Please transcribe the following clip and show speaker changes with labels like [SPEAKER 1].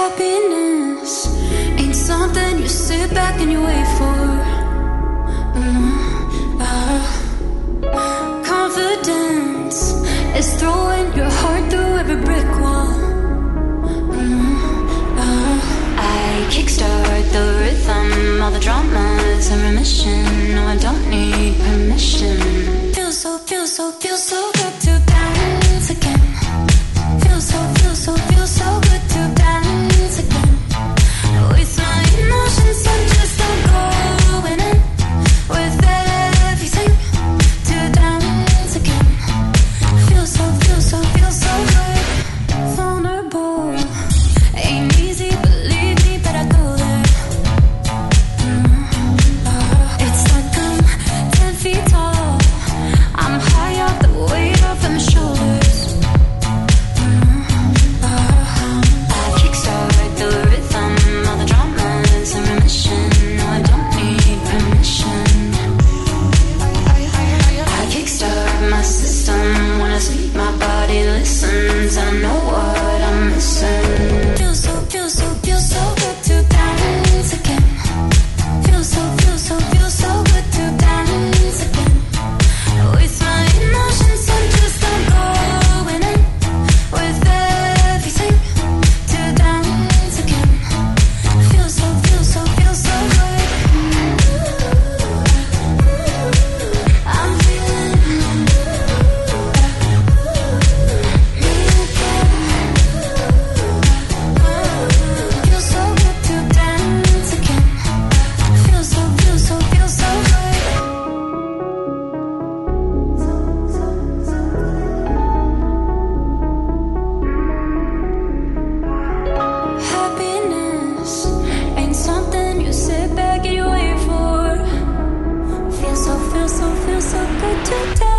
[SPEAKER 1] Happiness ain't something you sit back and you wait for. Confidence is throwing your heart through every brick wall. I kickstart the rhythm, all the drama's in remission. No, I don't need permission. Feels so good to dance again. Feels so good to dance again. With my emotions, I'm just going in with everything to dance again. Feels so good. Vulnerable ain't easy, believe me, but I go there. It's like I'm 10 feet tall. I'm high off the weight of my shoulders. I kickstart the rhythm, all the drama's in remission. No, I don't need permission. I kickstart my system. When I sleep, my body listens. I know what I'm missing. Feels so good to dance again. Feels so good to dance again. With my emotions, I'm just going in with everything to dance again. Feels so good. I'm feeling me again. Feels so good to dance again. Feels so good. Happiness ain't something you sit back and you wait for. Feels so good to die.